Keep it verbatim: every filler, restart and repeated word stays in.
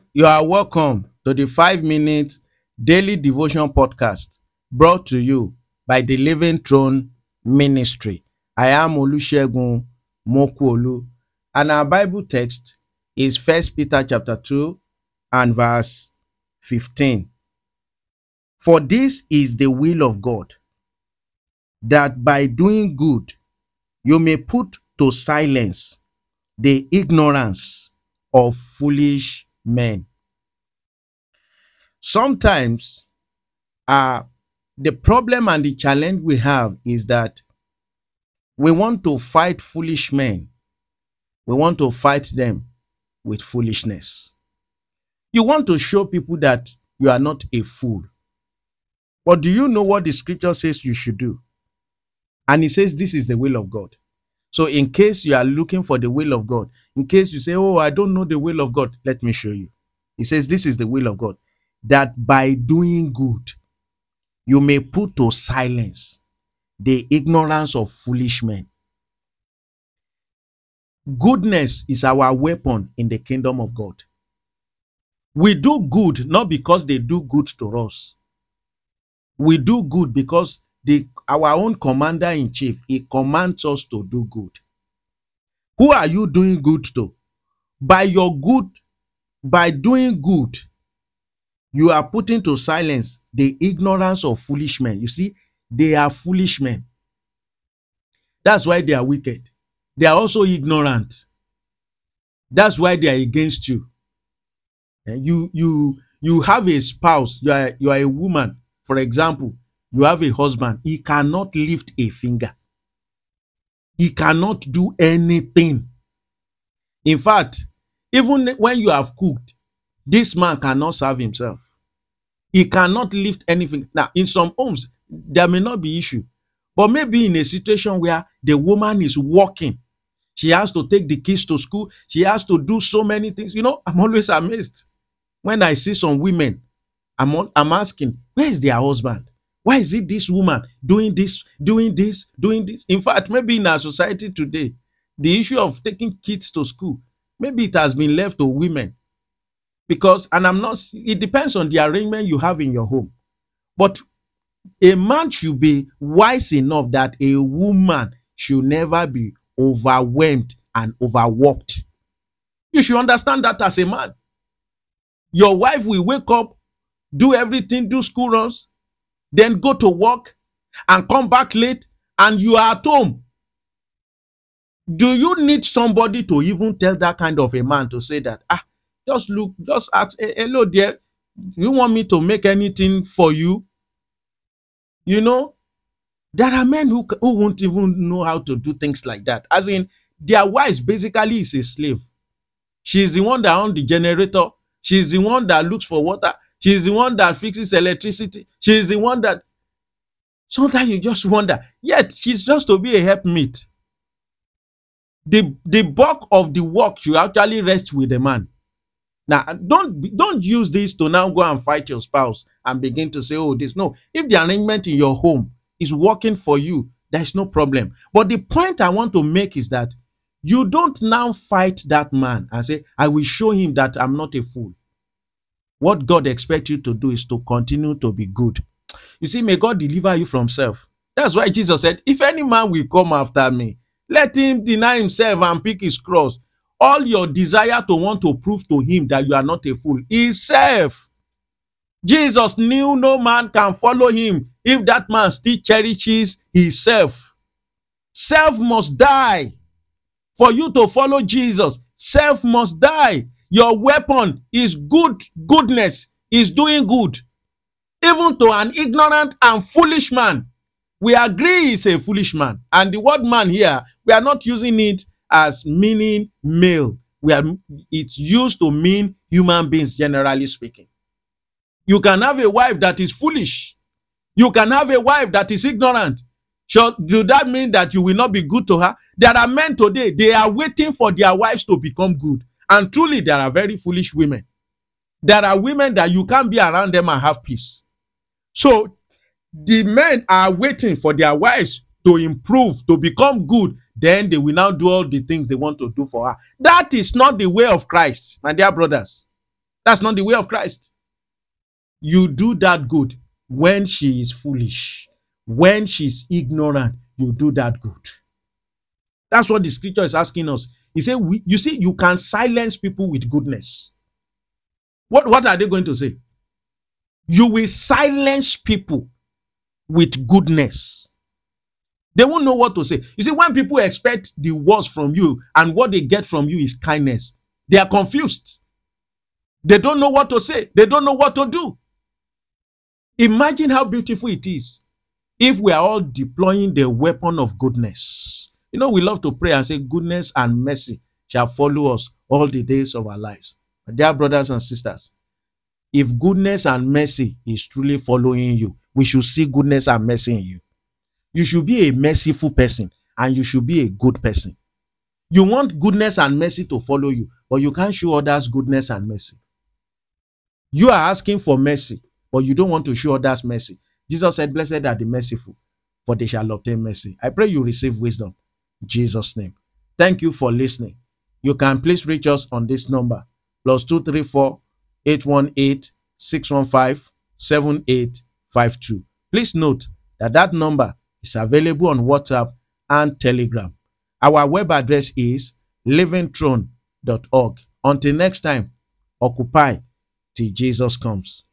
You are welcome to the five minute daily devotion podcast brought to you by the Living Throne Ministry. I am Olusegun Mokuolu, and our Bible text is First Peter chapter two and verse fifteen. For this is the will of God, that by doing good you may put to silence the ignorance of foolish men. Sometimes uh, the problem and the challenge we have is that we want to fight foolish men. We want to fight them with foolishness. You want to show people that you are not a fool. But do you know what the scripture says you should do? And it says this is the will of God. So in case you are looking for the will of God, in case you say, oh, I don't know the will of God, let me show you. It says this is the will of God, that by doing good, you may put to silence the ignorance of foolish men. Goodness is our weapon in the kingdom of God. We do good not because they do good to us. We do good because the our own commander in chief, he commands us to do good. Who are you doing good to? By your good, by doing good, you are putting to silence the ignorance of foolish men. You see, they are foolish men. That's why they are wicked. They are also ignorant. That's why they are against you. And you you you have a spouse, you are you are a woman, for example, you have a husband, he cannot lift a finger. He cannot do anything. In fact, even when you have cooked, this man cannot serve himself. He cannot lift anything. Now, in some homes, there may not be issue, but maybe in a situation where the woman is working, she has to take the kids to school, she has to do so many things. You know, I'm always amazed when I see some women. I'm, I'm asking, where is their husband? Why is it this woman doing this, doing this, doing this? In fact, maybe in our society today, the issue of taking kids to school, maybe it has been left to women. Because, and I'm not, it depends on the arrangement you have in your home. But a man should be wise enough that a woman should never be overwhelmed and overworked. You should understand that as a man. Your wife will wake up, do everything, do school runs, then go to work and come back late, and you are at home. Do you need somebody to even tell that kind of a man to say that, ah, just look, just ask, hello dear, you want me to make anything for you? You know, there are men who, who won't even know how to do things like that. As in, their wife basically is a slave. She's the one that owns the generator. She's the one that looks for water. She's the one that fixes electricity. She's the one that... Sometimes you just wonder, yet she's just to be a helpmeet. The, the bulk of the work you actually rest with the man. Now, don't, don't use this to now go and fight your spouse and begin to say, oh, this. No, if the arrangement in your home is working for you, there's no problem. But the point I want to make is that you don't now fight that man and say, I will show him that I'm not a fool. What God expects you to do is to continue to be good. You see, may God deliver you from self. That's why Jesus said, if any man will come after me, let him deny himself and pick his cross. All your desire to want to prove to him that you are not a fool is self. Jesus knew no man can follow him if that man still cherishes himself. Self must die. For you to follow Jesus, self must die. Your weapon is good, goodness, is doing good. Even to an ignorant and foolish man, we agree he's a foolish man. And the word man here, we are not using it as meaning male. We are, it's used to mean human beings, generally speaking. You can have a wife that is foolish. You can have a wife that is ignorant. So, do that mean that you will not be good to her? There are men today, they are waiting for their wives to become good. And truly, there are very foolish women. There are women that you can't be around them and have peace. So, the men are waiting for their wives to improve, to become good. Then they will now do all the things they want to do for her. That is not the way of Christ, my dear brothers. That's not the way of Christ. You do that good when she is foolish. When she's ignorant, you do that good. That's what the scripture is asking us. He said, we, you see, you can silence people with goodness. What, what are they going to say? You will silence people with goodness. They won't know what to say. You see, when people expect the worst from you and what they get from you is kindness, they are confused. They don't know what to say. They don't know what to do. Imagine how beautiful it is if we are all deploying the weapon of goodness. You know, we love to pray and say, goodness and mercy shall follow us all the days of our lives. Dear brothers and sisters, if goodness and mercy is truly following you, we should see goodness and mercy in you. You should be a merciful person and you should be a good person. You want goodness and mercy to follow you, but you can't show others goodness and mercy. You are asking for mercy, but you don't want to show others mercy. Jesus said, blessed are the merciful, for they shall obtain mercy. I pray you receive wisdom in Jesus' name. Thank you for listening. You can please reach us on this number, plus two three four, eight one eight, six one five, seven eight five two. Please note that that number is available on WhatsApp and Telegram. Our web address is living throne dot org. Until next time, occupy till Jesus comes.